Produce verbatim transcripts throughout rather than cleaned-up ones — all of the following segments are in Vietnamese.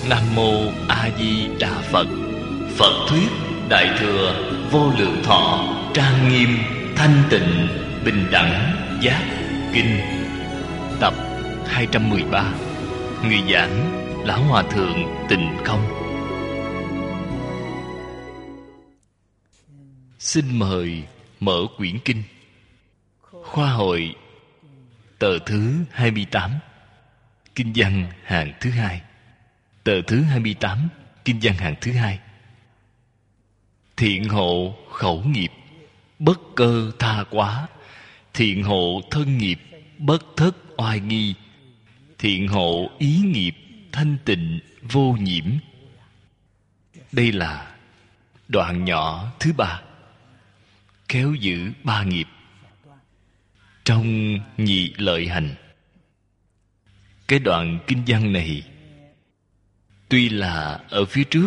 Nam Mô A Di Đà Phật. Phật thuyết Đại Thừa Vô Lượng Thọ Trang Nghiêm Thanh Tịnh Bình Đẳng Giác Kinh, tập hai trăm mười ba. Người giảng Lão Hòa Thượng Tịnh Không. Xin mời mở quyển kinh. Khoa hội tờ thứ hai mươi tám, kinh văn hàng thứ hai. Tờ thứ hai mươi tám, kinh văn hàng thứ hai. Thiện hộ khẩu nghiệp, bất cơ tha quá. Thiện hộ thân nghiệp, bất thất oai nghi. Thiện hộ ý nghiệp, thanh tịnh vô nhiễm. Đây là đoạn nhỏ thứ ba, khéo giữ ba nghiệp trong nhị lợi hành. Cái đoạn kinh văn này tuy là ở phía trước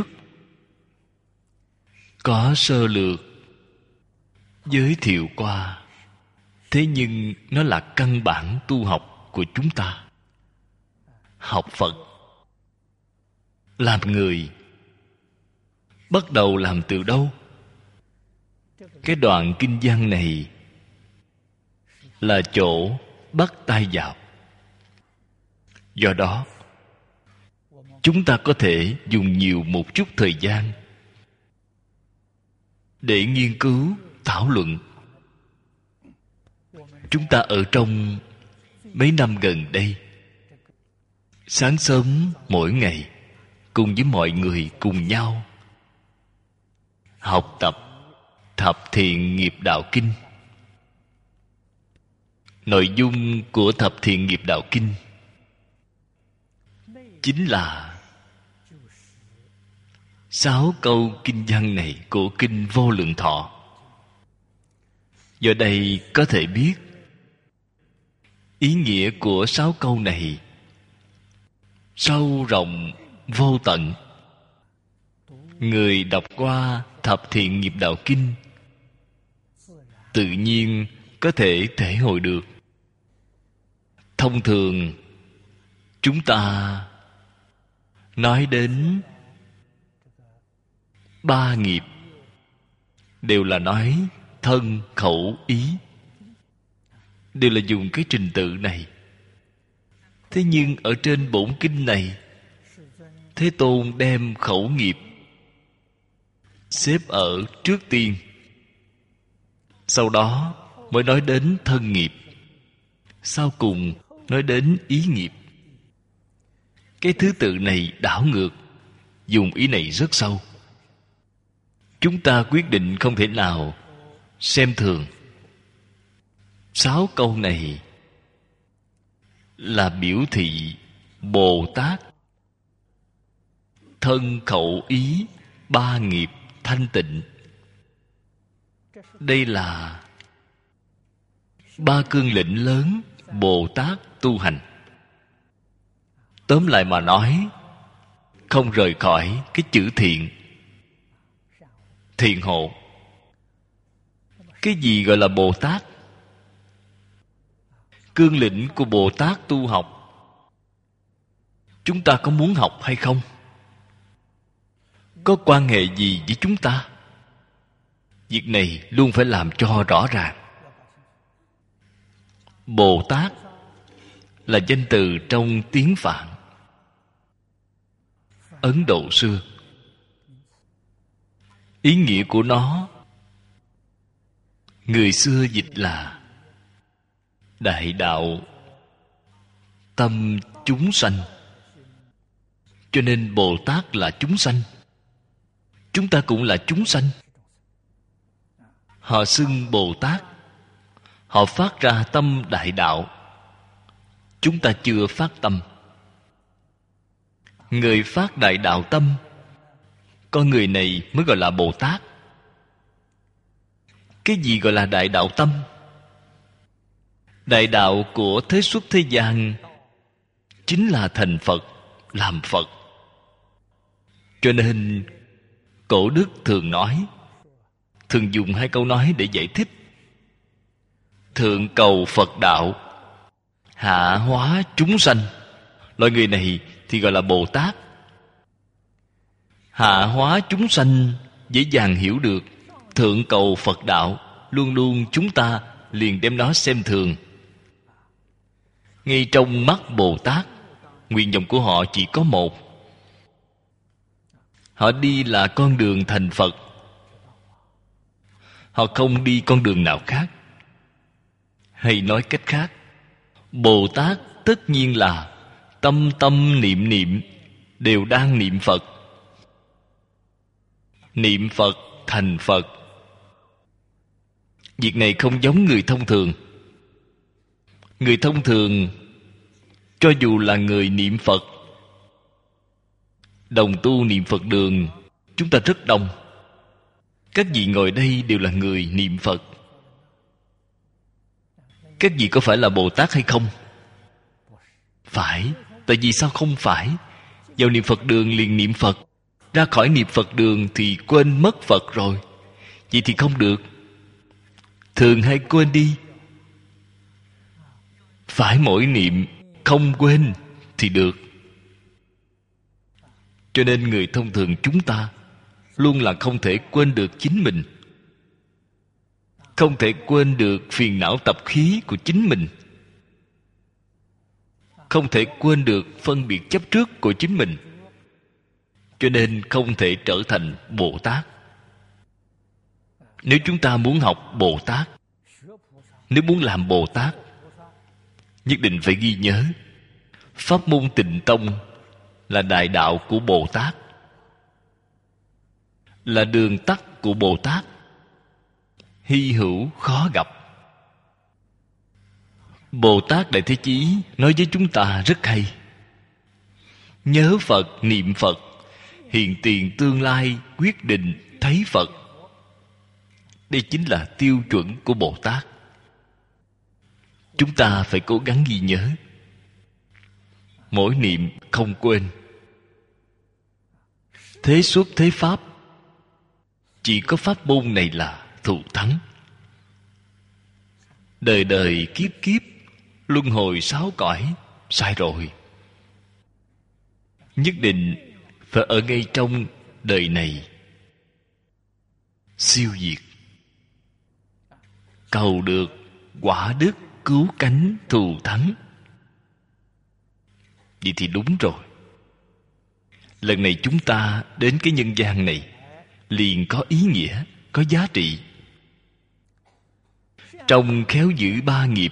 có sơ lược giới thiệu qua, thế nhưng nó là căn bản tu học của chúng ta. Học Phật, làm người, bắt đầu làm từ đâu? Cái đoạn kinh văn này là chỗ bắt tay vào. Do đó chúng ta có thể dùng nhiều một chút thời gian để nghiên cứu, thảo luận. Chúng ta ở trong mấy năm gần đây, sáng sớm mỗi ngày cùng với mọi người cùng nhau học tập Thập Thiện Nghiệp Đạo Kinh. Nội dung của Thập Thiện Nghiệp Đạo Kinh chính là sáu câu kinh văn này của kinh Vô Lượng Thọ. Do đây có thể biết ý nghĩa của sáu câu này sâu rộng vô tận. Người đọc qua Thập Thiện Nghiệp Đạo Kinh tự nhiên có thể thể hội được. Thông thường chúng ta nói đến ba nghiệp đều là nói thân, khẩu, ý, đều là dùng cái trình tự này. Thế nhưng ở trên bổn kinh này, Thế Tôn đem khẩu nghiệp xếp ở trước tiên, sau đó mới nói đến thân nghiệp, sau cùng nói đến ý nghiệp. Cái thứ tự này đảo ngược, dùng ý này rất sâu. Chúng ta quyết định không thể nào xem thường. Sáu câu này là biểu thị Bồ Tát thân khẩu ý ba nghiệp thanh tịnh. Đây là ba cương lĩnh lớn Bồ Tát tu hành. Tóm lại mà nói, không rời khỏi cái chữ thiện. Thiện hộ. Cái gì gọi là Bồ Tát? Cương lĩnh của Bồ Tát tu học, chúng ta có muốn học hay không? Có quan hệ gì với chúng ta? Việc này luôn phải làm cho rõ ràng. Bồ Tát là danh từ trong tiếng Phạn Ấn Độ xưa. Ý nghĩa của nó, người xưa dịch là đại đạo tâm chúng sanh. Cho nên Bồ Tát là chúng sanh. Chúng ta cũng là chúng sanh. Họ xưng Bồ Tát, họ phát ra tâm đại đạo. Chúng ta chưa phát tâm. Người phát đại đạo tâm, con người này mới gọi là Bồ Tát. Cái gì gọi là đại đạo tâm? Đại đạo của thế xuất thế gian chính là thành Phật, làm Phật. Cho nên cổ đức thường nói, thường dùng hai câu nói để giải thích. Thượng cầu Phật đạo, hạ hóa chúng sanh. Loại người này thì gọi là Bồ Tát. hạ hóa chúng sanh dễ dàng hiểu được, thượng cầu Phật đạo, luôn luôn chúng ta liền đem nó xem thường. Ngay trong mắt Bồ Tát, nguyện vọng của họ chỉ có một. Họ đi là con đường thành Phật. Họ không đi con đường nào khác. Hay nói cách khác, Bồ Tát tất nhiên là tâm tâm niệm niệm đều đang niệm Phật. Niệm Phật thành Phật. Việc này không giống người thông thường. Người thông thường, cho dù là người niệm Phật, đồng tu niệm Phật đường, chúng ta rất đông. Các vị ngồi đây đều là người niệm Phật. Các vị có phải là Bồ Tát hay không? Phải. Tại vì sao không phải? Vào niệm Phật đường liền niệm Phật, ra khỏi niệm Phật đường thì quên mất Phật rồi. Vậy thì không được. Thường hay quên đi. Phải mỗi niệm không quên thì được. Cho nên người thông thường chúng ta luôn là không thể quên được chính mình, không thể quên được phiền não tập khí của chính mình, không thể quên được phân biệt chấp trước của chính mình. Cho nên không thể trở thành Bồ Tát. Nếu chúng ta muốn học Bồ Tát, nếu muốn làm Bồ Tát, nhất định phải ghi nhớ pháp môn Tịnh Tông là đại đạo của Bồ Tát, là đường tắt của Bồ Tát, hy hữu khó gặp. Bồ Tát Đại Thế Chí nói với chúng ta rất hay: nhớ Phật, niệm Phật, hiện tiền tương lai quyết định thấy Phật. Đây chính là tiêu chuẩn của Bồ Tát. Chúng ta phải cố gắng ghi nhớ, mỗi niệm không quên. Thế xuất thế pháp, chỉ có pháp môn này là thù thắng. Đời đời kiếp kiếp luân hồi sáu cõi, sai rồi. Nhất định phải ở ngay trong đời này siêu diệt, cầu được quả đức cứu cánh thù thắng. Vậy thì đúng rồi. Lần này chúng ta đến cái nhân gian này liền có ý nghĩa, có giá trị. Trong khéo giữ ba nghiệp,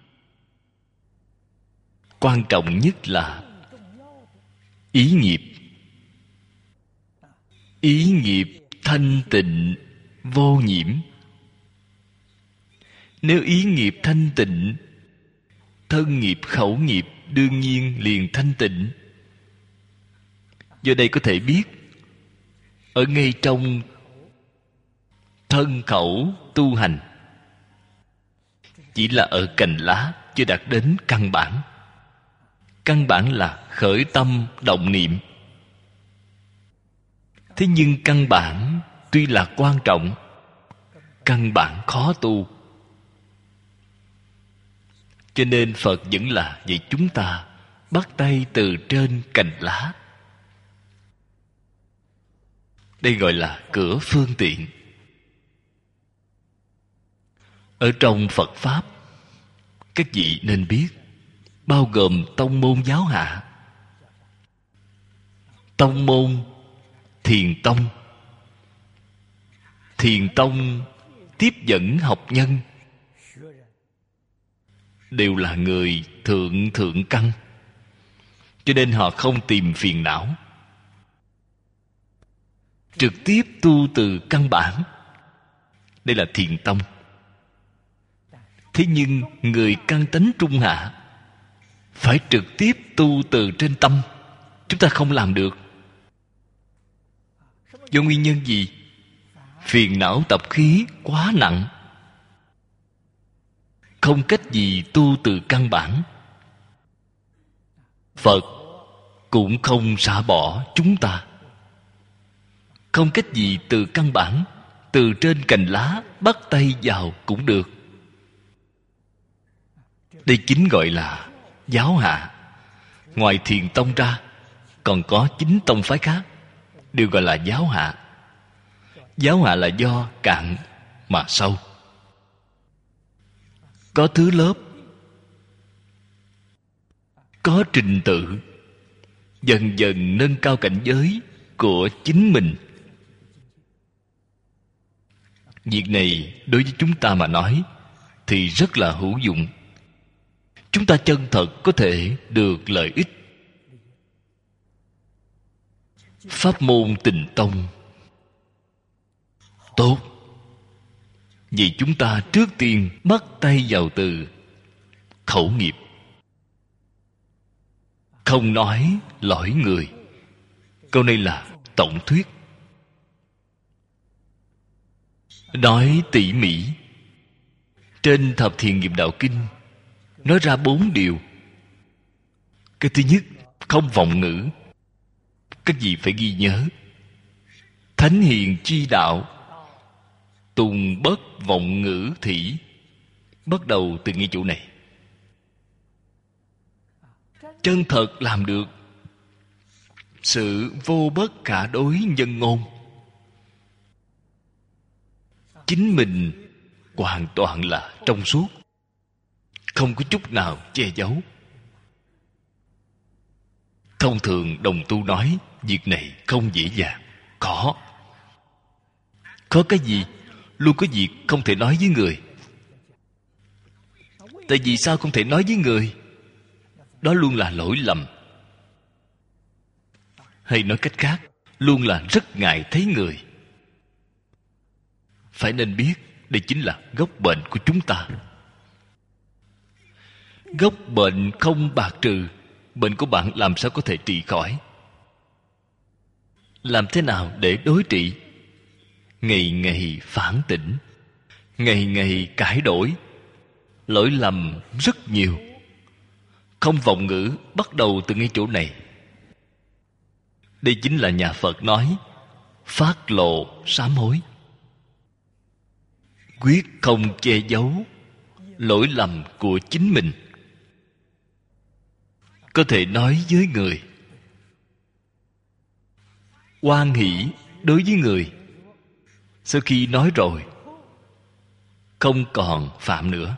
quan trọng nhất là ý nghiệp. Ý nghiệp thanh tịnh vô nhiễm. Nếu ý nghiệp thanh tịnh, thân nghiệp khẩu nghiệp đương nhiên liền thanh tịnh. Do đây có thể biết, ở ngay trong thân khẩu tu hành, chỉ là ở cành lá, chưa đạt đến căn bản. Căn bản là khởi tâm động niệm. Thế nhưng căn bản tuy là quan trọng, căn bản khó tu. Cho nên Phật vẫn là vậy, chúng ta bắt tay từ trên cành lá. Đây gọi là cửa phương tiện. Ở trong Phật Pháp, các vị nên biết, bao gồm tông môn giáo hạ. Tông môn Thiền Tông. Thiền Tông tiếp dẫn học nhân đều là người thượng thượng căn, cho nên họ không tìm phiền não, trực tiếp tu từ căn bản. Đây là Thiền Tông. Thế nhưng người căn tánh trung hạ phải trực tiếp tu từ trên tâm. Chúng ta không làm được. Do nguyên nhân gì? Phiền não tập khí quá nặng, không cách gì tu từ căn bản. Phật cũng không xả bỏ chúng ta, không cách gì từ căn bản, từ trên cành lá bắt tay vào cũng được. Đây chính gọi là giáo hạ. Ngoài Thiền Tông ra, còn có chín tông phái khác. đều gọi là giáo hạ. Giáo hạ là do cạn mà sâu. Có thứ lớp, có trình tự, dần dần nâng cao cảnh giới của chính mình. Việc này đối với chúng ta mà nói thì rất là hữu dụng. Chúng ta chân thật có thể được lợi ích. Pháp môn Tịnh Tông tốt. Vì chúng ta trước tiên bắt tay vào từ khẩu nghiệp. Không nói lỗi người. Câu này là tổng thuyết. Nói tỉ mỉ. Trên Thập Thiện Nghiệp Đạo Kinh nói ra bốn điều. Cái thứ nhất, không vọng ngữ. Các vị phải ghi nhớ. Thánh hiền chi đạo, tùng bất vọng ngữ thỉ. Bắt đầu từ ngay chỗ này. Chân thật làm được sự vô bất khả đối nhân ngôn. Chính mình hoàn toàn là trong suốt, không có chút nào che giấu. Thông thường đồng tu nói việc này không dễ dàng. Khó. Khó cái gì? Luôn có việc không thể nói với người. Tại vì sao không thể nói với người? Đó luôn là lỗi lầm. Hay nói cách khác, luôn là rất ngại thấy người. Phải nên biết đây chính là gốc bệnh của chúng ta. Gốc bệnh không bạc trừ, bệnh của bạn làm sao có thể trị khỏi? Làm thế nào để đối trị? Ngày ngày phản tỉnh, ngày ngày cải đổi. Lỗi lầm rất nhiều. Không vọng ngữ bắt đầu từ ngay chỗ này. Đây chính là nhà Phật nói phát lộ sám hối. Quyết không che giấu lỗi lầm của chính mình. Có thể nói với người, hoan hỷ đối với người. Sau khi nói rồi, không còn phạm nữa.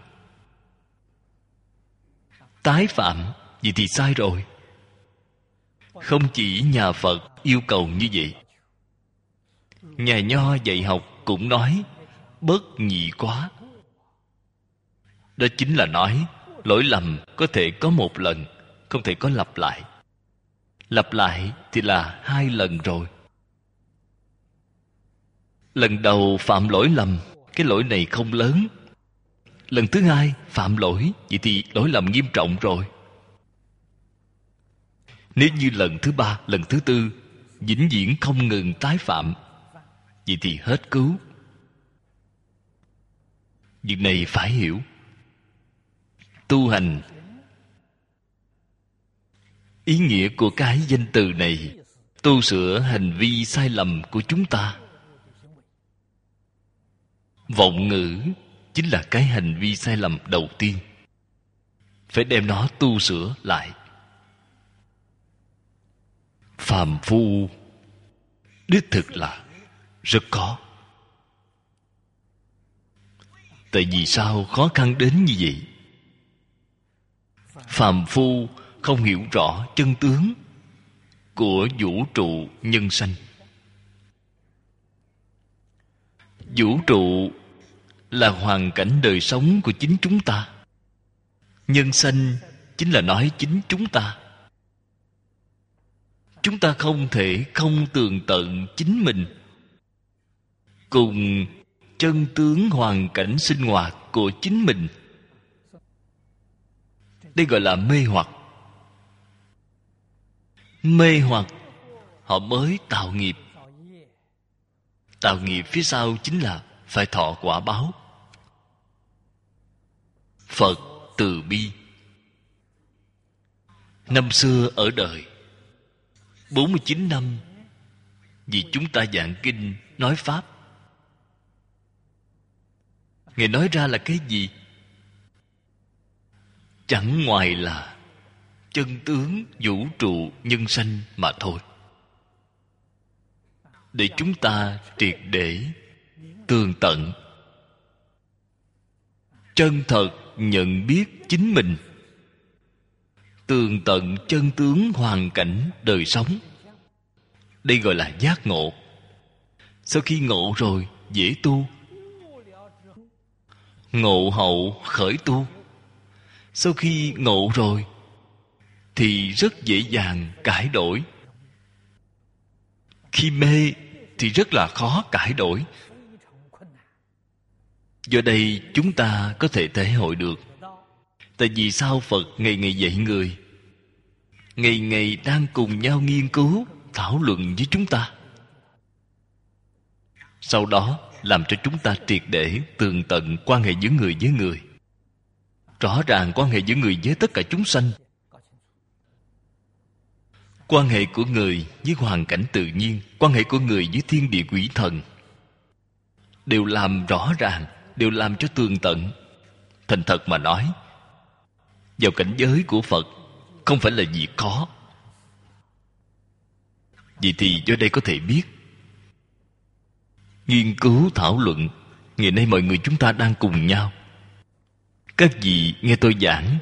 Tái phạm, vậy thì sai rồi. Không chỉ nhà Phật yêu cầu như vậy, nhà Nho dạy học cũng nói bất nhị quá. Đó chính là nói lỗi lầm có thể có một lần, không thể có lặp lại. Lặp lại thì là hai lần rồi. Lần đầu phạm lỗi lầm, cái lỗi này không lớn. Lần thứ hai phạm lỗi, vậy thì lỗi lầm nghiêm trọng rồi. Nếu như lần thứ ba, lần thứ tư vĩnh viễn không ngừng tái phạm, vậy thì hết cứu. Việc này phải hiểu. Tu hành, ý nghĩa của cái danh từ này, tu sửa hành vi sai lầm của chúng ta. Vọng ngữ chính là cái hành vi sai lầm đầu tiên. Phải đem nó tu sửa lại. Phàm phu đích thực là rất khó. Tại vì sao khó khăn đến như vậy? Phàm phu không hiểu rõ chân tướng của vũ trụ nhân sanh. Vũ trụ là hoàn cảnh đời sống của chính chúng ta. Nhân sanh chính là nói chính chúng ta. Chúng ta không thể không tường tận chính mình cùng chân tướng hoàn cảnh sinh hoạt của chính mình. Đây gọi là mê hoặc. Mê hoặc họ mới tạo nghiệp. Tạo nghiệp phía sau chính là phải thọ quả báo. Phật từ bi. Năm xưa ở đời bốn mươi chín năm vì chúng ta giảng kinh nói pháp. Ngài nói ra là cái gì? Chẳng ngoài là chân tướng vũ trụ nhân sanh mà thôi. để chúng ta triệt để tường tận chân thật nhận biết chính mình, tường tận chân tướng hoàn cảnh đời sống. Đây gọi là giác ngộ. Sau khi ngộ rồi dễ tu. Ngộ hậu khởi tu. Sau khi ngộ rồi thì rất dễ dàng cải đổi. Khi mê thì rất là khó cải đổi. Do đây chúng ta có thể thể hội được. Tại vì sao Phật ngày ngày dạy người, ngày ngày đang cùng nhau nghiên cứu, thảo luận với chúng ta, sau đó làm cho chúng ta triệt để tường tận quan hệ giữa người với người, rõ ràng quan hệ giữa người với tất cả chúng sanh, quan hệ của người với hoàn cảnh tự nhiên, quan hệ của người với thiên địa quỷ thần, đều làm rõ ràng, đều làm cho tường tận. Thành thật mà nói, vào cảnh giới của Phật không phải là việc khó. Vậy thì do đây có thể biết, nghiên cứu thảo luận, ngày nay mọi người chúng ta đang cùng nhau. Các vị nghe tôi giảng,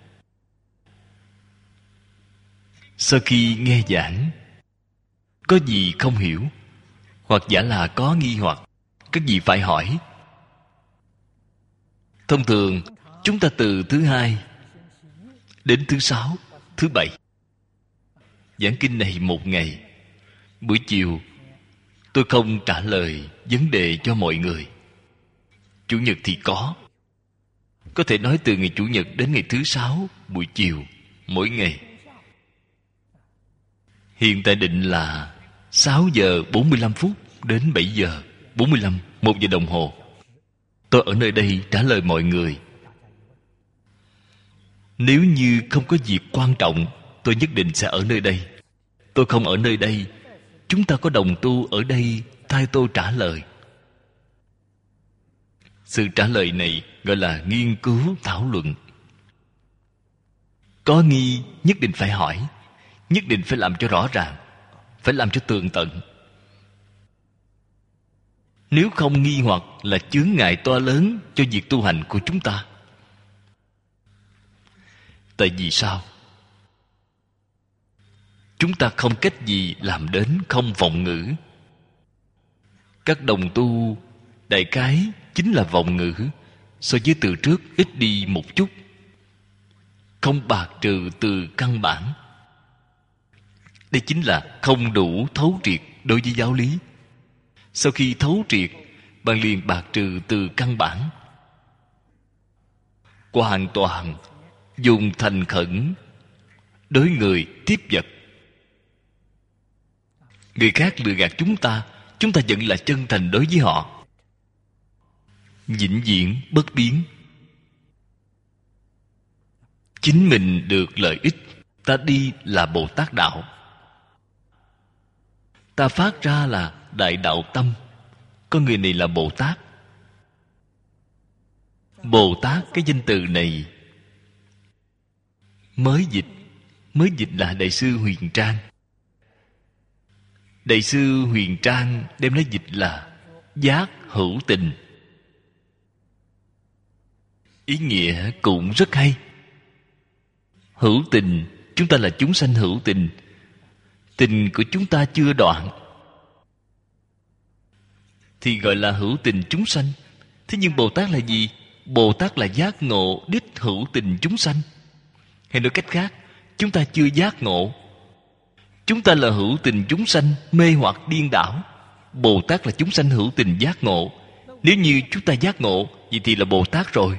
sau khi nghe giảng có gì không hiểu, hoặc giả là có nghi hoặc, các vị phải hỏi. Thông thường chúng ta từ thứ hai đến thứ sáu, thứ bảy giảng kinh này một ngày. Buổi chiều tôi không trả lời vấn đề cho mọi người. Chủ nhật thì có. Có thể nói từ ngày Chủ nhật đến ngày thứ sáu buổi chiều mỗi ngày. Hiện tại định là sáu giờ bốn mươi lăm phút đến bảy giờ bốn mươi lăm, một giờ đồng hồ. Tôi ở nơi đây trả lời mọi người. Nếu như không có việc quan trọng, tôi nhất định sẽ ở nơi đây. Tôi không ở nơi đây, chúng ta có đồng tu ở đây thay tôi trả lời. Sự trả lời này gọi là nghiên cứu thảo luận. Có nghi nhất định phải hỏi, nhất định phải làm cho rõ ràng, phải làm cho tường tận. Nếu không nghi hoặc là chướng ngại to lớn cho việc tu hành của chúng ta. Tại vì sao? Chúng ta không cách gì làm đến không vọng ngữ. Các đồng tu đại cái chính là vọng ngữ, so với từ trước ít đi một chút, không bạc trừ từ căn bản. Đây chính là không đủ thấu triệt đối với giáo lý. Sau khi thấu triệt, bạn liền bạc trừ từ căn bản, hoàn toàn dùng thành khẩn đối người tiếp vật. Người khác lừa gạt chúng ta, chúng ta vẫn là chân thành đối với họ, vĩnh viễn bất biến. Chính mình được lợi ích, ta đi là Bồ Tát đạo, ta phát ra là đại đạo tâm. Con người này là Bồ Tát. Bồ Tát, cái danh từ này mới dịch, mới dịch là Đại sư Huyền Trang. Đại sư Huyền Trang đem lấy dịch là giác hữu tình. Ý nghĩa cũng rất hay. Hữu tình, chúng ta là chúng sanh hữu tình. Tình của chúng ta chưa đoạn thì gọi là hữu tình chúng sanh. Thế nhưng Bồ Tát là gì? Bồ Tát là giác ngộ đích hữu tình chúng sanh. Hay nói cách khác, chúng ta chưa giác ngộ, chúng ta là hữu tình chúng sanh mê hoặc điên đảo. Bồ Tát là chúng sanh hữu tình giác ngộ. Nếu như chúng ta giác ngộ, vậy thì là Bồ Tát rồi.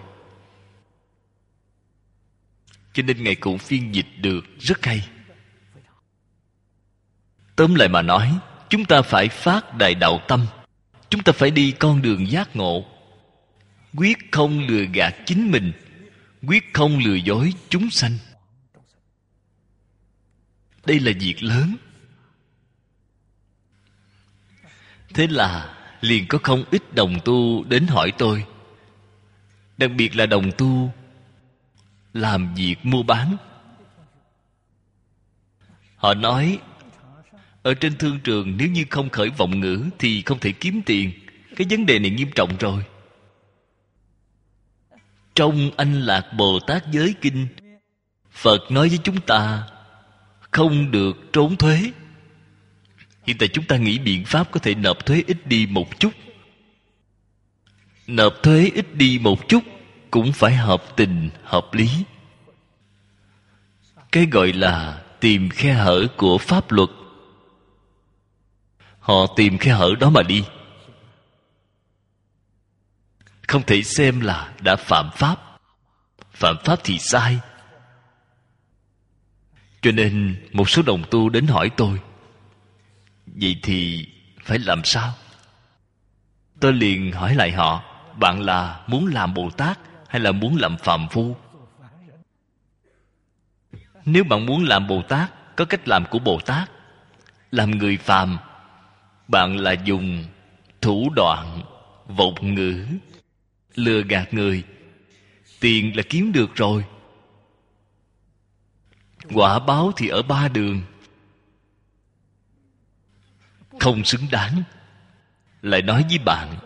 Cho nên Ngài cũng phiên dịch được rất hay. Tóm lại mà nói, chúng ta phải phát đại đạo tâm, chúng ta phải đi con đường giác ngộ, quyết không lừa gạt chính mình, quyết không lừa dối chúng sanh. Đây là việc lớn. Thế là liền có không ít đồng tu đến hỏi tôi, đặc biệt là đồng tu làm việc mua bán. Họ nói Ở trên thương trường, nếu như không khởi vọng ngữ thì không thể kiếm tiền. Cái vấn đề này nghiêm trọng rồi. Trong Anh Lạc Bồ Tát Giới Kinh, Phật nói với chúng ta không được trốn thuế. Hiện tại chúng ta nghĩ biện pháp có thể nộp thuế ít đi một chút. Nộp thuế ít đi một chút cũng phải hợp tình, hợp lý. Cái gọi là tìm khe hở của pháp luật. Họ tìm khe hở đó mà đi. Không thể xem là đã phạm pháp. Phạm pháp thì sai. Cho nên một số đồng tu đến hỏi tôi, vậy thì phải làm sao? Tôi liền hỏi lại họ, bạn là muốn làm Bồ Tát hay là muốn làm phàm phu? Nếu bạn muốn làm Bồ Tát, có cách làm của Bồ Tát. Làm người phàm, bạn là dùng thủ đoạn vọng ngữ, lừa gạt người. Tiền là kiếm được rồi. Quả báo thì ở ba đường. Không xứng đáng. Lại nói với bạn,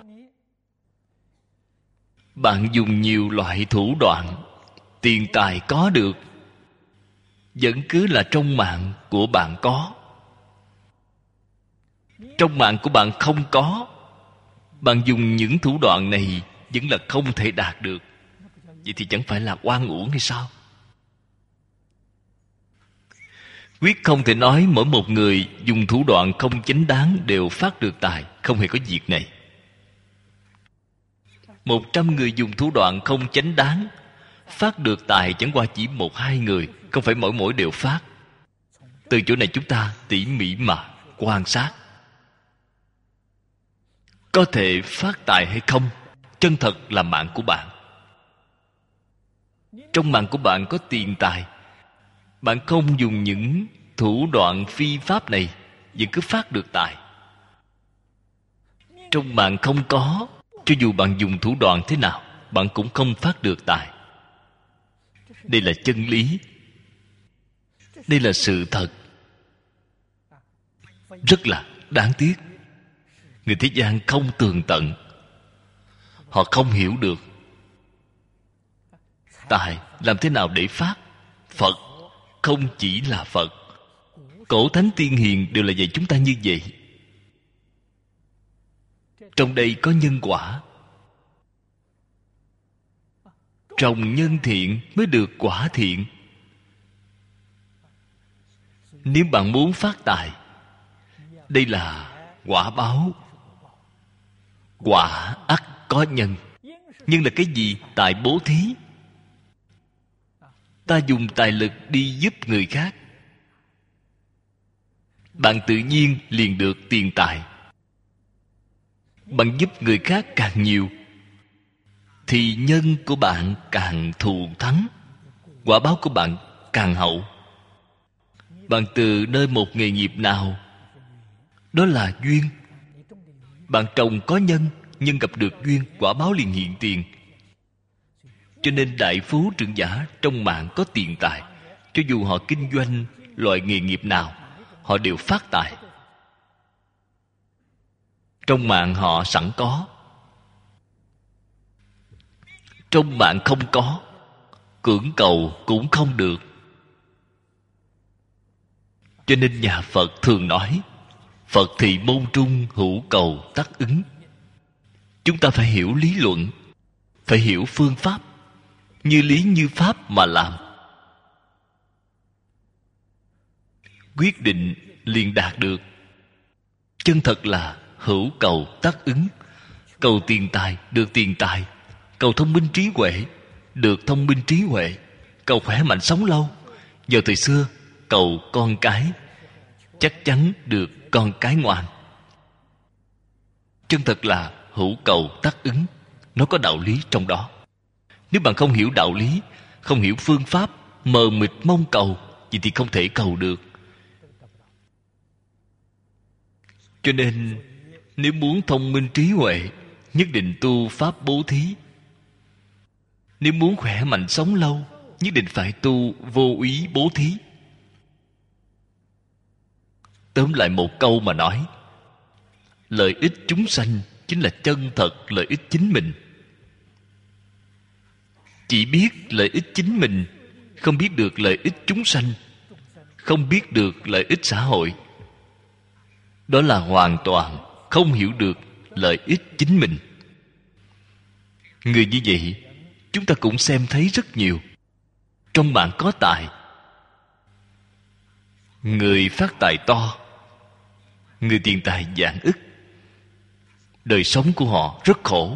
bạn dùng nhiều loại thủ đoạn, tiền tài có được, vẫn cứ là trong mạng của bạn có. Trong mạng của bạn không có. Bạn dùng những thủ đoạn này vẫn là không thể đạt được. Vậy thì chẳng phải là oan uổng hay sao? Quyết không thể nói mỗi một người dùng thủ đoạn không chánh đáng đều phát được tài. Không hề có việc này. Một trăm người dùng thủ đoạn không chánh đáng phát được tài chẳng qua chỉ một hai người. Không phải mỗi mỗi đều phát. Từ chỗ này chúng ta tỉ mỉ mà quan sát. Có thể phát tài hay không, chân thật là mạng của bạn. Trong mạng của bạn có tiền tài, bạn không dùng những thủ đoạn phi pháp này vẫn cứ phát được tài. Trong mạng không có, cho dù bạn dùng thủ đoạn thế nào, bạn cũng không phát được tài. Đây là chân lý. Đây là sự thật. Rất là đáng tiếc. Người thế gian không tường tận. Họ không hiểu được tài làm thế nào để phát. Phật không chỉ là Phật, cổ thánh tiên hiền đều là dạy chúng ta như vậy. Trong đây có nhân quả. Trồng nhân thiện mới được quả thiện. Nếu bạn muốn phát tài, đây là quả báo. Quả ắt có nhân. Nhưng là cái gì? Tài bố thí. Ta dùng tài lực đi giúp người khác, bạn tự nhiên liền được tiền tài. Bạn giúp người khác càng nhiều thì nhân của bạn càng thù thắng, quả báo của bạn càng hậu. Bạn từ nơi một nghề nghiệp nào, đó là duyên. Bạn trồng có nhân, nhân gặp được duyên, quả báo liền hiện tiền. Cho nên đại phú trưởng giả trong mạng có tiền tài. Cho dù họ kinh doanh loại nghề nghiệp nào, họ đều phát tài. Trong mạng họ sẵn có. Trong mạng không có, cưỡng cầu cũng không được. Cho nên nhà Phật thường nói, Phật thị môn trung hữu cầu tắc ứng. Chúng ta phải hiểu lý luận, phải hiểu phương pháp, như lý như pháp mà làm. Quyết định liền đạt được. Chân thật là hữu cầu tắc ứng. Cầu tiền tài, được tiền tài. Cầu thông minh trí huệ, được thông minh trí huệ. Cầu khỏe mạnh sống lâu. Giờ thời xưa, cầu con cái, chắc chắn được con cái ngoan. Chân thật là hữu cầu tắc ứng. Nó có đạo lý trong đó. Nếu bạn không hiểu đạo lý, không hiểu phương pháp, mờ mịt mong cầu, vậy thì không thể cầu được. Cho nên nếu muốn thông minh trí huệ, nhất định tu pháp bố thí. Nếu muốn khỏe mạnh sống lâu, nhất định phải tu vô úy bố thí. tóm lại một câu mà nói, lợi ích chúng sanh chính là chân thật lợi ích chính mình. Chỉ biết lợi ích chính mình, không biết được lợi ích chúng sanh, không biết được lợi ích xã hội, đó là hoàn toàn không hiểu được lợi ích chính mình. Người như vậy chúng ta cũng xem thấy rất nhiều. Trong bạn có tài, người phát tài to, người tiền tài vạn ức, đời sống của họ rất khổ,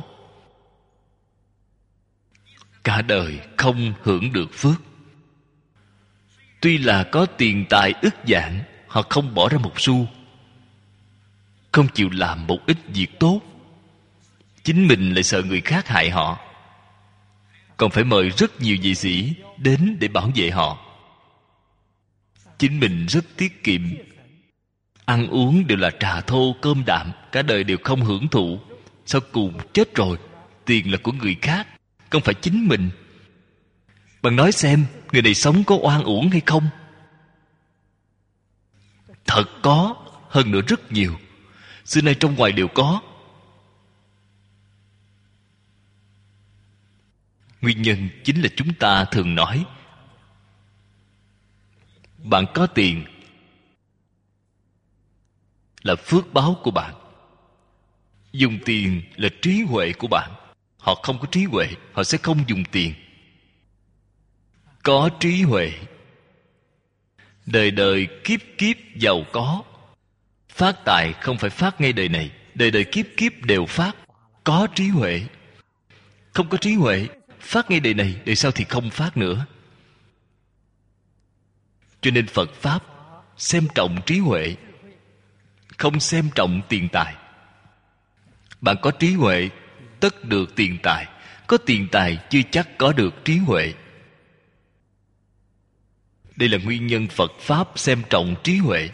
cả đời không hưởng được phước. Tuy là có tiền tài ức vạn, họ không bỏ ra một xu, không chịu làm một ít việc tốt. Chính mình lại sợ người khác hại họ, còn phải mời rất nhiều vị sĩ đến để bảo vệ họ. Chính mình rất tiết kiệm, ăn uống đều là trà thô cơm đạm, cả đời đều không hưởng thụ. Sau cùng chết rồi, tiền là của người khác, không phải chính mình. Bạn nói xem, người này sống có oan uổng hay không? Thật có, hơn nữa rất nhiều. Xưa nay trong ngoài đều có. Nguyên nhân chính là chúng ta thường nói, bạn có tiền là phước báo của bạn, dùng tiền là trí huệ của bạn. Họ không có trí huệ, họ sẽ không dùng tiền. Có trí huệ, đời đời kiếp kiếp giàu có. Phát tài không phải phát ngay đời này, đời đời kiếp kiếp đều phát. Có trí huệ. Không có trí huệ, phát ngay đời này, đời sau thì không phát nữa. Cho nên Phật Pháp xem trọng trí huệ, không xem trọng tiền tài. Bạn có trí huệ tất được tiền tài, có tiền tài chưa chắc có được trí huệ. Đây là nguyên nhân Phật Pháp xem trọng trí huệ.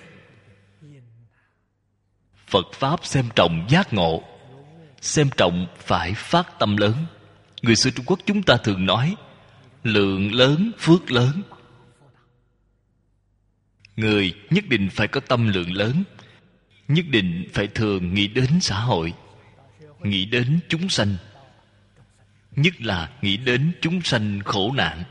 Phật Pháp xem trọng giác ngộ, xem trọng phải phát tâm lớn. Người xưa Trung Quốc chúng ta thường nói, lượng lớn phước lớn. Người nhất định phải có tâm lượng lớn, nhất định phải thường nghĩ đến xã hội, nghĩ đến chúng sanh, nhất là nghĩ đến chúng sanh khổ nạn.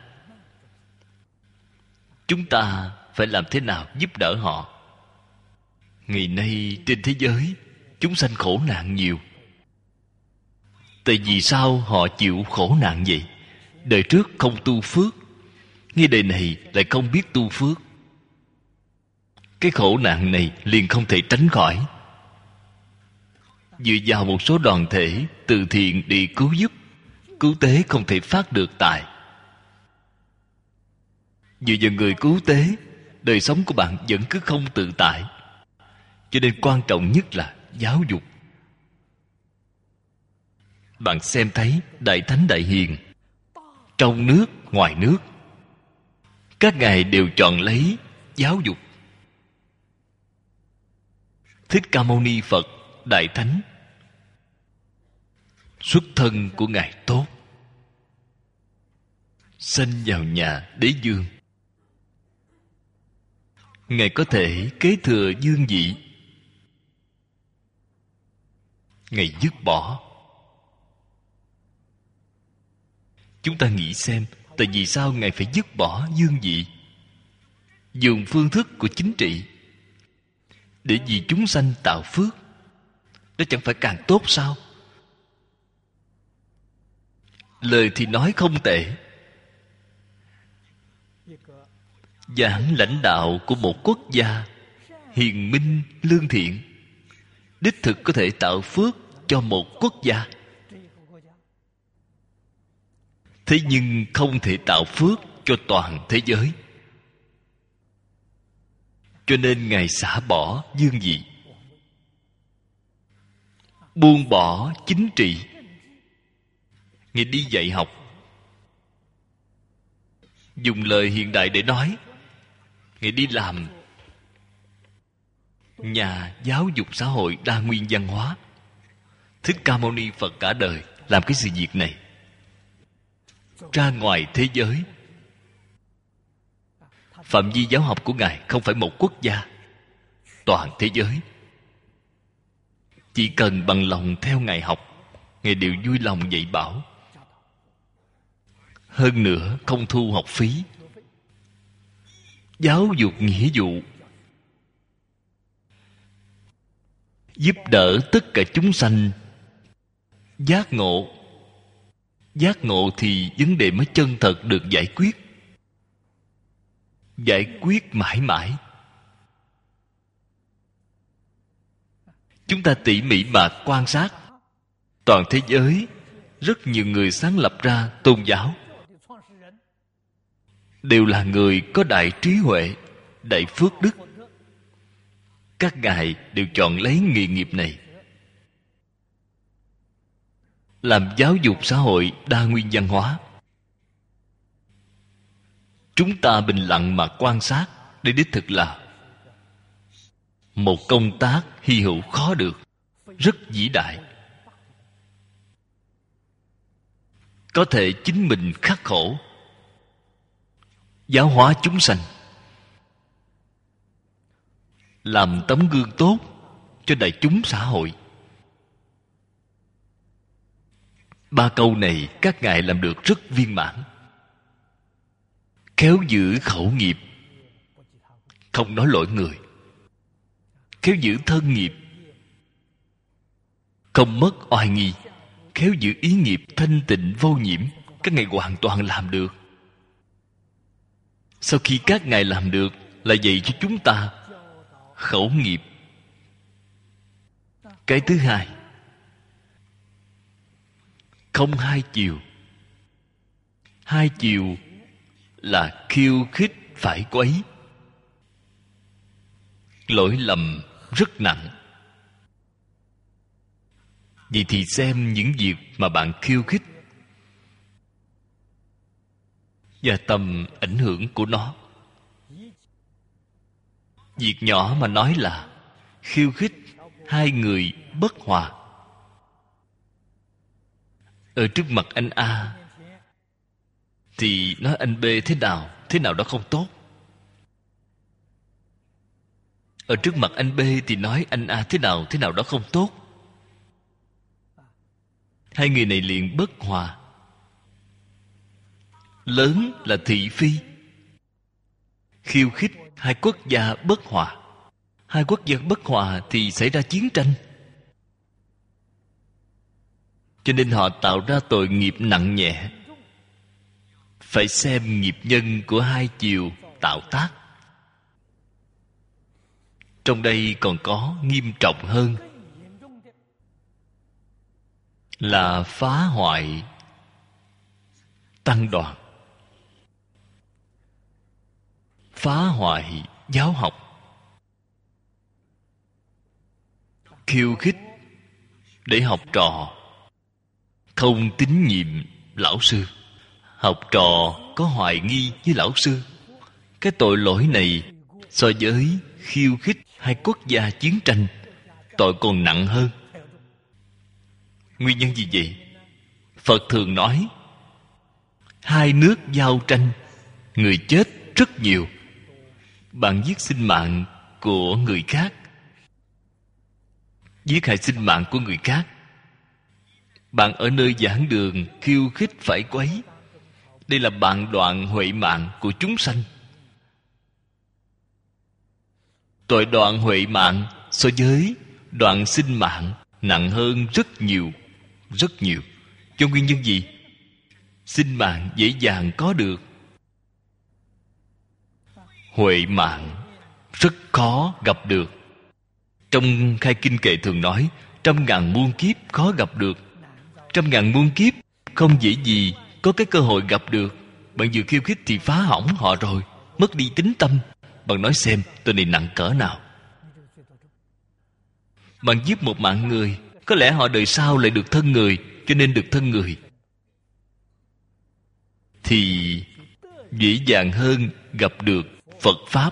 Chúng ta phải làm thế nào giúp đỡ họ? Ngày nay trên thế giới chúng sanh khổ nạn nhiều. Tại vì sao họ chịu khổ nạn vậy? Đời trước không tu phước, ngay đời này lại không biết tu phước. Cái khổ nạn này liền không thể tránh khỏi. Dựa vào một số đoàn thể từ thiện đi cứu giúp, cứu tế không thể phát được tài. Dựa vào người cứu tế, đời sống của bạn vẫn cứ không tự tại. Cho nên quan trọng nhất là giáo dục. Bạn xem thấy Đại Thánh Đại Hiền, trong nước, ngoài nước, các ngài đều chọn lấy giáo dục. Thích Ca Mâu Ni Phật, Đại Thánh, xuất thân của ngài tốt, sinh vào nhà đế vương. Ngài có thể kế thừa vương vị, ngài dứt bỏ. Chúng ta nghĩ xem, tại vì sao ngài phải dứt bỏ vương vị, dùng phương thức của chính trị để vì chúng sanh tạo phước? Đó chẳng phải càng tốt sao? Lời thì nói không tệ, giảng lãnh đạo của một quốc gia hiền minh lương thiện, đích thực có thể tạo phước cho một quốc gia. Thế nhưng không thể tạo phước cho toàn thế giới. Cho nên ngài xả bỏ vương vị, buông bỏ chính trị, ngài đi dạy học. Dùng lời hiện đại để nói, ngài đi làm nhà giáo dục xã hội đa nguyên văn hóa. Thích Ca Mâu Ni Phật cả đời làm cái sự việc này. Ra ngoài thế giới, phạm vi giáo học của ngài không phải một quốc gia, toàn thế giới. Chỉ cần bằng lòng theo Ngài học, Ngài đều vui lòng dạy bảo. Hơn nữa không thu học phí. Giáo dục nghĩa vụ, giúp đỡ tất cả chúng sanh giác ngộ. Giác ngộ thì vấn đề mới chân thật được giải quyết. Giải quyết mãi mãi. Chúng ta tỉ mỉ mà quan sát, toàn thế giới rất nhiều người sáng lập ra tôn giáo đều là người có đại trí huệ, đại phước đức. Các ngài đều chọn lấy nghề nghiệp này, làm giáo dục xã hội đa nguyên văn hóa. Chúng ta bình lặng mà quan sát, đây đích thực là một công tác hy hữu khó được, rất vĩ đại. Có thể chính mình khắc khổ giáo hóa chúng sanh, làm tấm gương tốt cho đại chúng xã hội. Ba câu này các ngài làm được rất viên mãn. Khéo giữ khẩu nghiệp, không nói lỗi người. Khéo giữ thân nghiệp, không mất oai nghi. Khéo giữ ý nghiệp thanh tịnh vô nhiễm, các ngài hoàn toàn làm được. Sau khi các ngài làm được, là dạy cho chúng ta khẩu nghiệp. Cái thứ hai, không hai chiều. Hai chiều là khiêu khích phải quấy. Lỗi lầm rất nặng. Vậy thì xem những việc mà bạn khiêu khích và tầm ảnh hưởng của nó. Việc nhỏ mà nói là khiêu khích hai người bất hòa. Ở trước mặt anh A thì nói anh B thế nào, thế nào đó không tốt. Ở trước mặt anh B thì nói anh A thế nào, thế nào đó không tốt. Hai người này liền bất hòa. Lớn là thị phi, khiêu khích hai quốc gia bất hòa. Hai quốc gia bất hòa thì xảy ra chiến tranh. Cho nên họ tạo ra tội nghiệp nặng nhẹ. Phải xem nghiệp nhân của hai chiều tạo tác. Trong đây còn có nghiêm trọng hơn là phá hoại tăng đoàn, phá hoại giáo học, khiêu khích để học trò không tín nhiệm lão sư, học trò có hoài nghi với lão sư. Cái tội lỗi này so với khiêu khích hai quốc gia chiến tranh, tội còn nặng hơn. Nguyên nhân gì vậy? Phật thường nói hai nước giao tranh, người chết rất nhiều. Bạn giết sinh mạng của người khác, giết hại sinh mạng của người khác. Bạn ở nơi giảng đường khiêu khích phải quấy, đây là bạn đoạn huệ mạng của chúng sanh. Tội đoạn huệ mạng so với đoạn sinh mạng nặng hơn rất nhiều, rất nhiều. Cho nguyên nhân gì? Sinh mạng dễ dàng có được, huệ mạng rất khó gặp được. Trong khai kinh kệ thường nói trăm ngàn muôn kiếp khó gặp được. Trăm ngàn muôn kiếp không dễ gì có cái cơ hội gặp được. Bạn vừa khiêu khích thì phá hỏng họ rồi, mất đi tín tâm. Bạn nói xem tội này nặng cỡ nào. Bạn giết một mạng người, có lẽ họ đời sau lại được thân người, cho nên được thân người thì dễ dàng hơn gặp được Phật Pháp.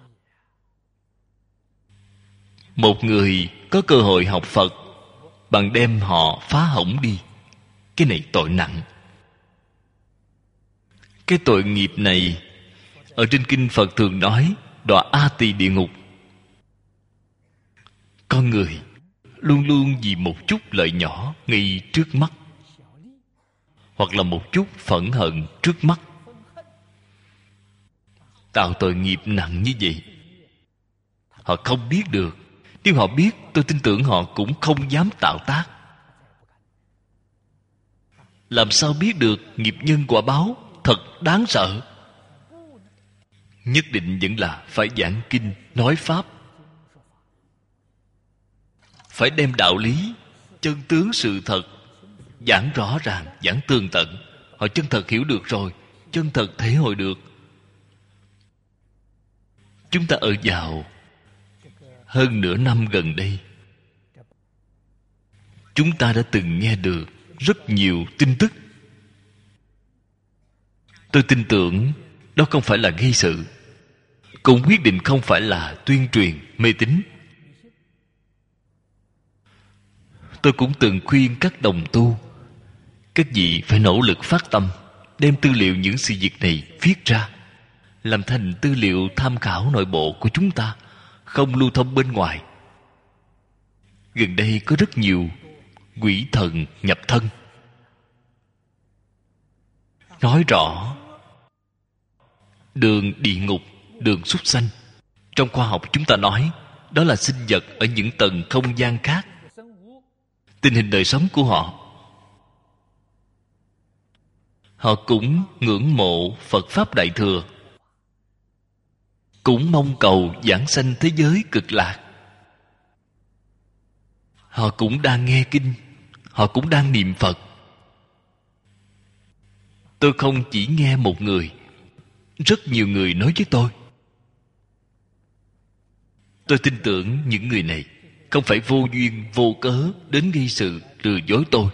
Một người có cơ hội học Phật, bạn đem họ phá hỏng đi, cái này tội nặng. Cái tội nghiệp này ở trên kinh Phật thường nói đọa A Tỳ địa ngục. Con người luôn luôn vì một chút lợi nhỏ ngay trước mắt, hoặc là một chút phẫn hận trước mắt, tạo tội nghiệp nặng như vậy. Họ không biết được. Nếu họ biết, tôi tin tưởng họ cũng không dám tạo tác. Làm sao biết được nghiệp nhân quả báo thật đáng sợ? Nhất định vẫn là phải giảng kinh, nói pháp, phải đem đạo lý, chân tướng sự thật giảng rõ ràng, giảng tường tận. Họ chân thật hiểu được rồi, chân thật thể hội được. Chúng ta ở vào hơn nửa năm gần đây, chúng ta đã từng nghe được rất nhiều tin tức. Tôi tin tưởng đó không phải là gây sự, cũng quyết định không phải là tuyên truyền mê tín. Tôi cũng từng khuyên các đồng tu, các vị phải nỗ lực phát tâm, đem tư liệu những sự việc này viết ra, làm thành tư liệu tham khảo nội bộ của chúng ta, không lưu thông bên ngoài. Gần đây có rất nhiều quỷ thần nhập thân, nói rõ đường địa ngục, đường súc sanh. Trong khoa học chúng ta nói đó là sinh vật ở những tầng không gian khác. Tình hình đời sống của họ, họ cũng ngưỡng mộ Phật Pháp Đại Thừa, cũng mong cầu giảng sanh thế giới cực lạc. Họ cũng đang nghe kinh, họ cũng đang niệm Phật. Tôi không chỉ nghe một người, rất nhiều người nói với tôi. Tôi tin tưởng những người này không phải vô duyên vô cớ đến gây sự lừa dối tôi.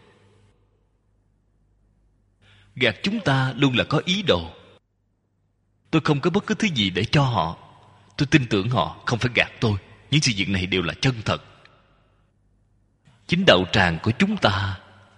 Gạt chúng ta luôn là có ý đồ. Tôi không có bất cứ thứ gì để cho họ. Tôi tin tưởng họ không phải gạt tôi. Những sự việc này đều là chân thật. Chính đạo tràng của chúng ta,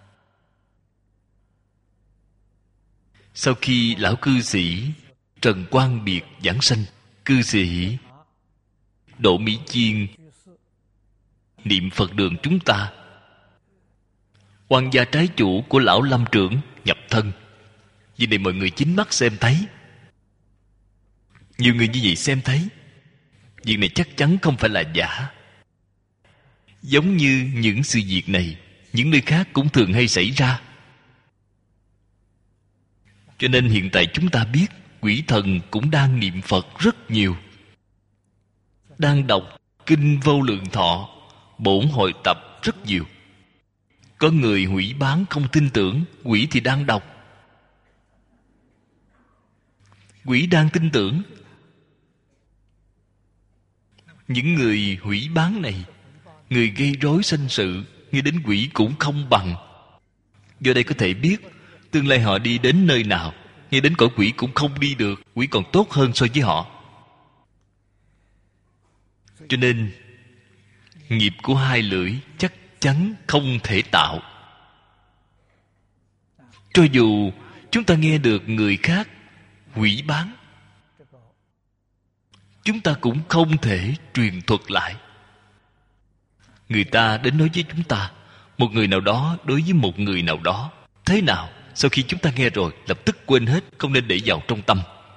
sau khi lão cư sĩ Trần Quang Biệt giảng sanh, cư sĩ Đỗ Mỹ Chiên niệm Phật đường chúng ta, quan gia trái chủ của lão Lâm trưởng nhập thân. Vì này mọi người chính mắt xem thấy. Nhiều người như vậy xem thấy. Việc này chắc chắn không phải là giả. Giống như những sự việc này, những nơi khác cũng thường hay xảy ra. Cho nên hiện tại chúng ta biết quỷ thần cũng đang niệm Phật rất nhiều, đang đọc kinh Vô Lượng Thọ, bổn hội tập rất nhiều. Có người hủy bán không tin tưởng, quỷ thì đang đọc, quỷ đang tin tưởng. Những người hủy bán này, người gây rối sanh sự, ngay đến quỷ cũng không bằng. Do đây có thể biết tương lai họ đi đến nơi nào. Ngay đến cõi quỷ cũng không đi được, quỷ còn tốt hơn so với họ. Cho nên nghiệp của hai lưỡi chắc chắn không thể tạo. Cho dù chúng ta nghe được người khác hủy bán, chúng ta cũng không thể truyền thuật lại. Người ta đến nói với chúng ta, một người nào đó đối với một người nào đó thế nào, sau khi chúng ta nghe rồi lập tức quên hết, không nên để vào trong tâm.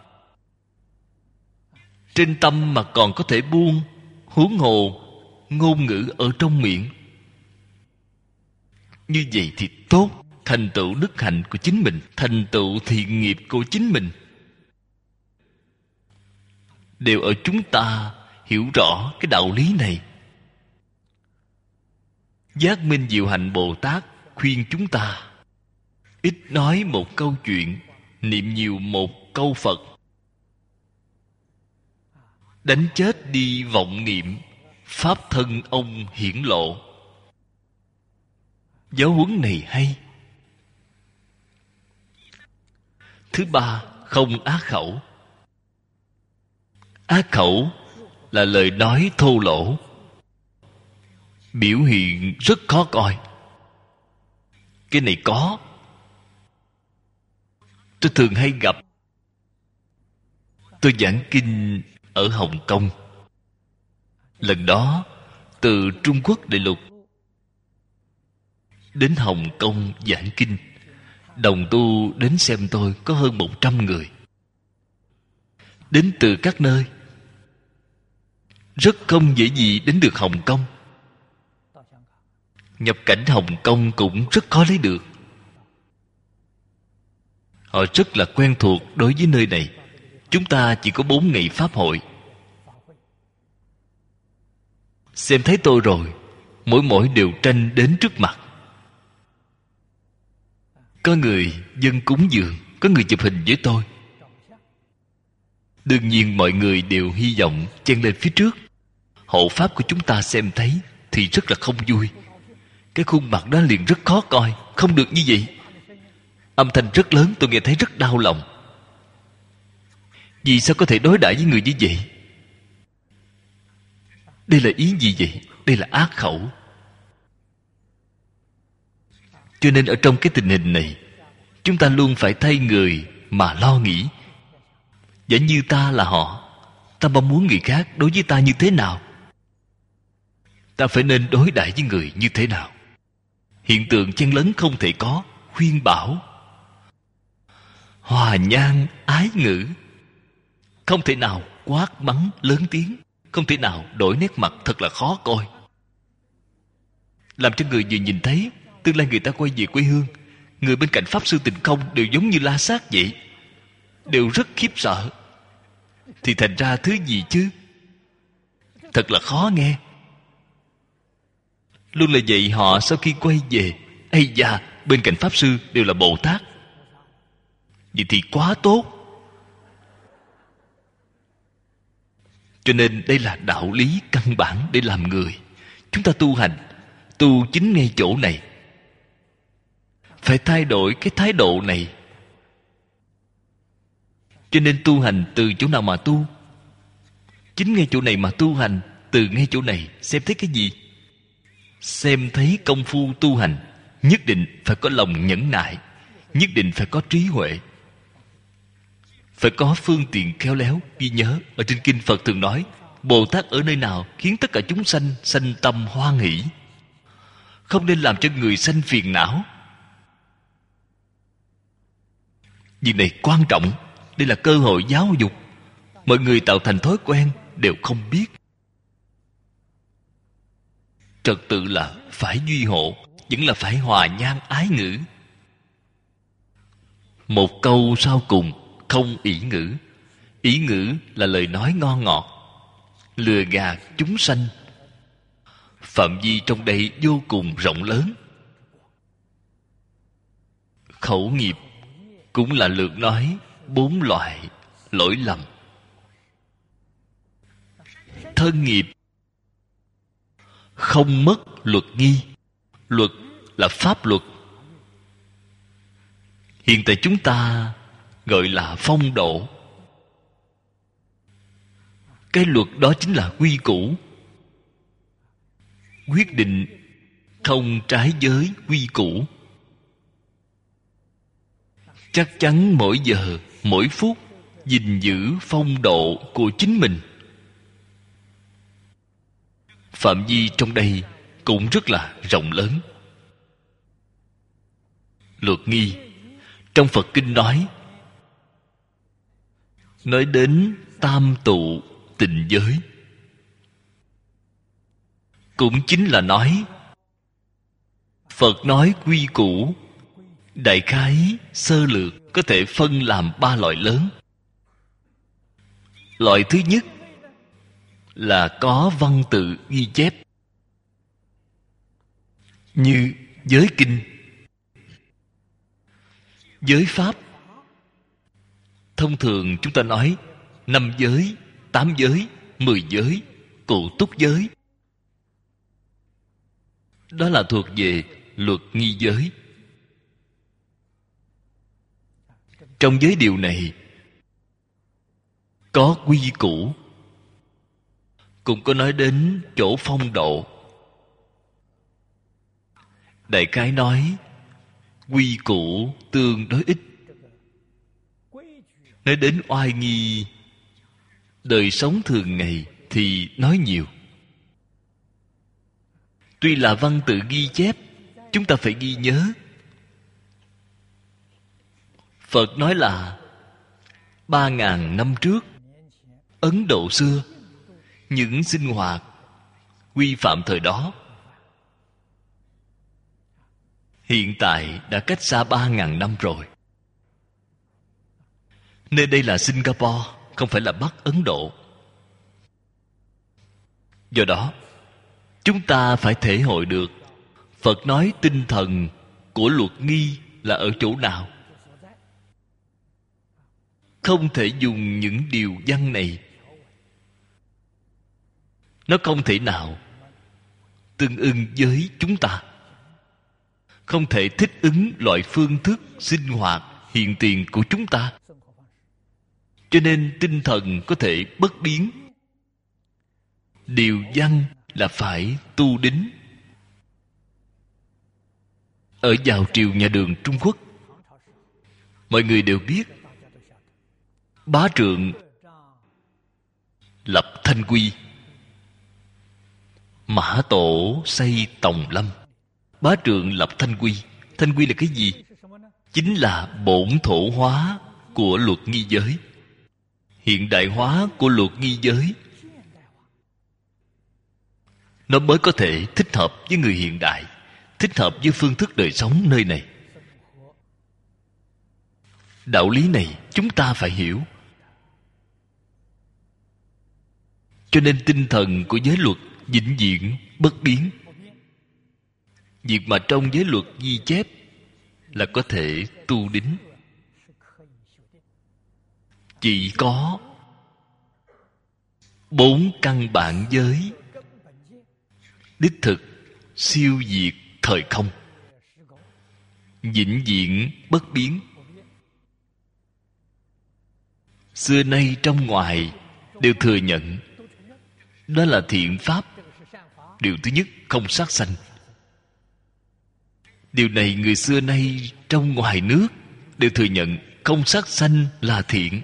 Trên tâm mà còn có thể buông, huống hồ ngôn ngữ ở trong miệng. Như vậy thì tốt, thành tựu đức hạnh của chính mình, thành tựu thiện nghiệp của chính mình, đều ở chúng ta hiểu rõ cái đạo lý này. Giác Minh Diệu Hạnh Bồ Tát khuyên chúng ta ít nói một câu chuyện, niệm nhiều một câu Phật. Đánh chết đi vọng niệm, pháp thân ông hiển lộ. Giáo huấn này hay. Thứ ba, không ác khẩu. Ác khẩu là lời nói thô lỗ, biểu hiện rất khó coi. Cái này có, tôi thường hay gặp. Tôi giảng kinh ở Hồng Kông. Lần đó từ Trung Quốc đại lục đến Hồng Kông giảng kinh. Đồng tu đến xem tôi có hơn một trăm người, đến từ các nơi. Rất không dễ gì đến được Hồng Kông. Nhập cảnh Hồng Kông cũng rất khó lấy được. Họ rất là quen thuộc đối với nơi này. Chúng ta chỉ có bốn ngày pháp hội. Xem thấy tôi rồi, mỗi mỗi đều tranh đến trước mặt. Có người dâng cúng dường, có người chụp hình với tôi. Đương nhiên mọi người đều hy vọng chen lên phía trước. Hộ pháp của chúng ta xem thấy thì rất là không vui. Cái khuôn mặt đó liền rất khó coi. Không được như vậy. Âm thanh rất lớn, tôi nghe thấy rất đau lòng. Vì sao có thể đối đãi với người như vậy? Đây là ý gì vậy? Đây là ác khẩu. Cho nên ở trong cái tình hình này, chúng ta luôn phải thay người mà lo nghĩ. Giả như ta là họ, ta mong muốn người khác đối với ta như thế nào? Ta phải nên đối đãi với người như thế nào? Hiện tượng chen lấn không thể có. Khuyên bảo, hòa nhang ái ngữ, không thể nào quát mắng lớn tiếng, không thể nào đổi nét mặt thật là khó coi, làm cho người vừa nhìn thấy tương lai người ta quay về quê hương. Người bên cạnh Pháp Sư Tịnh Không đều giống như la sát vậy, đều rất khiếp sợ. Thì thành ra thứ gì chứ? Thật là khó nghe. Luôn là vậy. Họ sau khi quay về, ây da, bên cạnh Pháp Sư đều là Bồ Tát. Vậy thì quá tốt. Cho nên đây là đạo lý căn bản để làm người. Chúng ta tu hành, tu chính ngay chỗ này. Phải thay đổi cái thái độ này. Cho nên tu hành từ chỗ nào mà tu? Chính ngay chỗ này mà tu hành. Từ ngay chỗ này xem thấy cái gì? Xem thấy công phu tu hành. Nhất định phải có lòng nhẫn nại, nhất định phải có trí huệ, phải có phương tiện khéo léo. Ghi nhớ ở trên kinh Phật thường nói, Bồ Tát ở nơi nào khiến tất cả chúng sanh sanh tâm hoan hỷ. Không nên làm cho người sanh phiền não. Việc này quan trọng. Đây là cơ hội giáo dục. Mọi người tạo thành thói quen đều không biết. Trật tự là phải duy hộ, vẫn là phải hòa nhang ái ngữ. Một câu sau cùng không ỷ ngữ. Ỷ ngữ là lời nói ngon ngọt, lừa gạt chúng sanh. Phạm vi trong đây vô cùng rộng lớn. Khẩu nghiệp cũng là lượt nói bốn loại lỗi lầm. Thân nghiệp không mất luật nghi. Luật là pháp luật. Hiện tại chúng ta gọi là phong độ. Cái luật đó chính là quy củ, quyết định không trái giới quy củ. Chắc chắn mỗi giờ mỗi phút gìn giữ phong độ của chính mình. Phạm vi trong đây cũng rất là rộng lớn. Luật nghi trong Phật kinh nói, nói đến tam tụ tịnh giới, cũng chính là nói Phật nói quy củ. Đại khái sơ lược có thể phân làm ba loại lớn. Loại thứ nhất là có văn tự ghi chép, như giới kinh, giới pháp. Thông thường chúng ta nói năm giới, tám giới, mười giới, cụ túc giới. Đó là thuộc về luật nghi giới. Trong giới điều này có quy củ, cũng có nói đến chỗ phong độ. Đại khái nói quy củ tương đối ít. Nói đến oai nghi đời sống thường ngày thì nói nhiều. Tuy là văn tự ghi chép, chúng ta phải ghi nhớ. Phật nói là ba ngàn năm trước, Ấn Độ xưa, những sinh hoạt quy phạm thời đó hiện tại đã cách xa ba ngàn năm rồi. Nơi đây là Singapore, không phải là Bắc Ấn Độ. Do đó, chúng ta phải thể hội được Phật nói tinh thần của luật nghi là ở chỗ nào. Không thể dùng những điều văn này. Nó không thể nào tương ưng với chúng ta. Không thể thích ứng loại phương thức sinh hoạt hiện tiền của chúng ta. Cho nên tinh thần có thể bất biến. Điều văn là phải tu đính. Ở vào triều nhà Đường Trung Quốc, mọi người đều biết bá trượng lập Thanh Quy, Mã Tổ xây Tòng Lâm. Bá trượng lập Thanh Quy. Thanh Quy là cái gì? Chính là bổn thổ hóa của luật nghi giới, hiện đại hóa của luật nghi giới. Nó mới có thể thích hợp với người hiện đại, thích hợp với phương thức đời sống nơi này. Đạo lý này chúng ta phải hiểu. Cho nên tinh thần của giới luật vĩnh viễn bất biến. Việc mà trong giới luật ghi chép là có thể tu đính. Chỉ có bốn căn bản giới đích thực siêu diệt thời không, vĩnh viễn bất biến. Xưa nay trong ngoài đều thừa nhận đó là thiện pháp. Điều thứ nhất, không sát sanh. Điều này người xưa nay trong ngoài nước đều thừa nhận không sát sanh là thiện.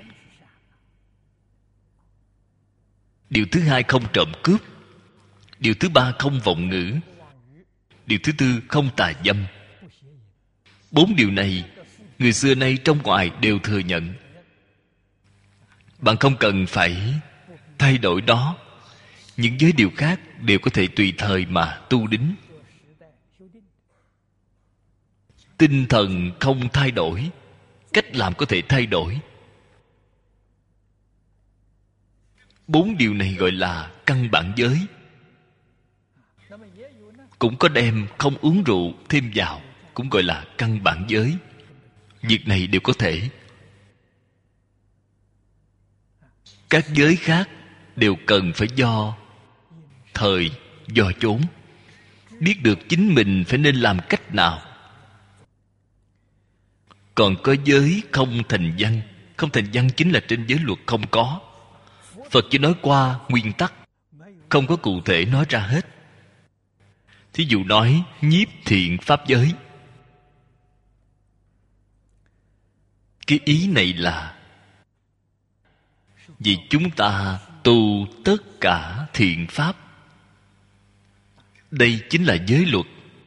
Điều thứ hai, không trộm cướp. Điều thứ ba, không vọng ngữ. Điều thứ tư, không tà dâm. Bốn điều này người xưa nay trong ngoài đều thừa nhận. Bạn không cần phải thay đổi đó. Những giới điều khác đều có thể tùy thời mà tu đính. Tinh thần không thay đổi, cách làm có thể thay đổi. Bốn điều này gọi là căn bản giới. Cũng có đem không uống rượu thêm vào, cũng gọi là căn bản giới. Việc này đều có thể. Các giới khác đều cần phải do thời, do chốn, biết được chính mình phải nên làm cách nào. Còn có giới không thành văn. Không thành văn chính là trên giới luật không có. Phật chỉ nói qua nguyên tắc, không có cụ thể nói ra hết. Thí dụ nói nhiếp thiện pháp giới. Cái ý này là vì chúng ta tu tất cả thiện pháp. Đây chính là giới luật.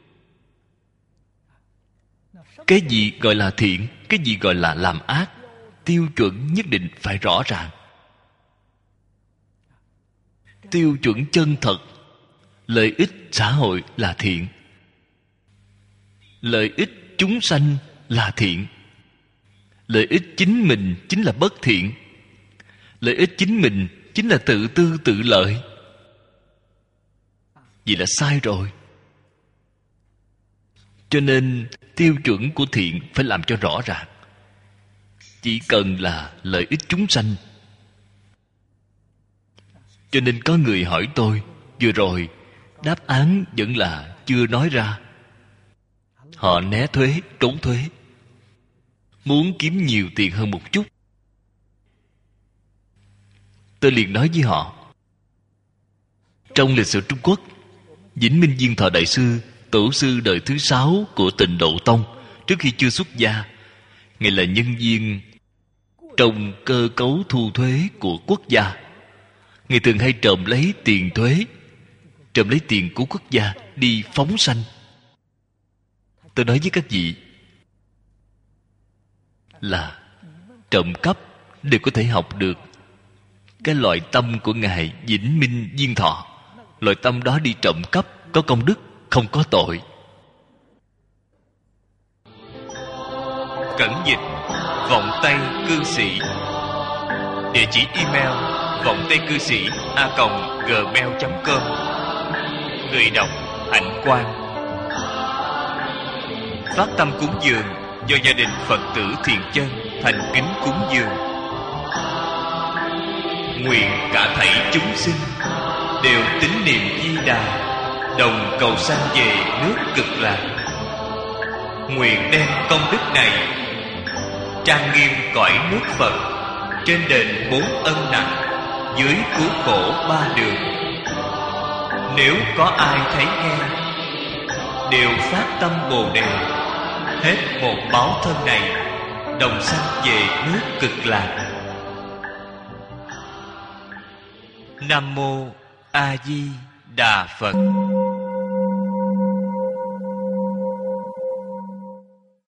Cái gì gọi là thiện, cái gì gọi là làm ác, tiêu chuẩn nhất định phải rõ ràng. Tiêu chuẩn chân thật. Lợi ích xã hội là thiện, lợi ích chúng sanh là thiện, lợi ích chính mình chính là bất thiện, lợi ích chính mình chính là tự tư tự lợi. Vậy là sai rồi. Cho nên tiêu chuẩn của thiện phải làm cho rõ ràng. Chỉ cần là lợi ích chúng sanh. Cho nên có người hỏi tôi vừa rồi, đáp án vẫn là chưa nói ra. Họ né thuế, trốn thuế, muốn kiếm nhiều tiền hơn một chút. Tôi liền nói với họ, trong lịch sử Trung Quốc, Vĩnh Minh Diên Thọ Đại Sư, tổ sư đời thứ sáu của Tịnh Độ Tông, trước khi chưa xuất gia, Ngài là nhân viên trong cơ cấu thu thuế của quốc gia. Ngài thường hay trộm lấy tiền thuế, trộm lấy tiền của quốc gia, đi phóng sanh. Tôi nói với các vị là trộm cắp đều có thể học được cái loại tâm của Ngài Vĩnh Minh Viên Thọ. Loại tâm đó đi trộm cắp có công đức, không có tội. Cẩn dịch vọng tây cư sĩ. Địa chỉ email vọng tây cư sĩ a còng gmail chấm com. Người đọc Hạnh Quang. Phát tâm cúng dường do gia đình Phật tử Thiện Chân thành kính cúng dường. Nguyện cả thảy chúng sinh đều tín niệm Di Đà, đồng cầu sanh về nước Cực Lạc. Nguyện đem công đức này trang nghiêm cõi nước Phật, trên đền bốn ân nặng, dưới cứu khổ ba đường. Nếu có ai thấy nghe, đều phát tâm Bồ Đề, hết một báo thân này, đồng sanh về nước Cực Lạc. Nam mô A Di Đà Phật.